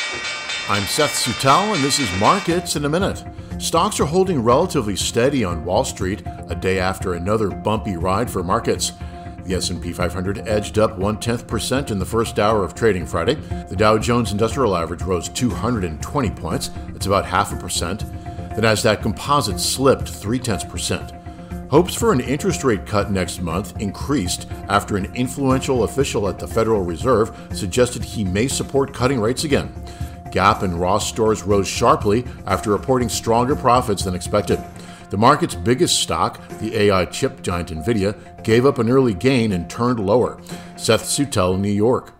I'm Seth Suttel, and this is Markets in a Minute. Stocks are holding relatively steady on Wall Street a day after another bumpy ride for markets. The S&P 500 edged up 0.1% in the first hour of trading Friday. The Dow Jones Industrial Average rose 220 points. That's about 0.5%. The Nasdaq Composite slipped 0.3%. Hopes for an interest rate cut next month increased after an influential official at the Federal Reserve suggested he may support cutting rates again. Gap and Ross stores rose sharply after reporting stronger profits than expected. The market's biggest stock, the AI chip giant NVIDIA, gave up an early gain and turned lower. Seth Suttel, New York.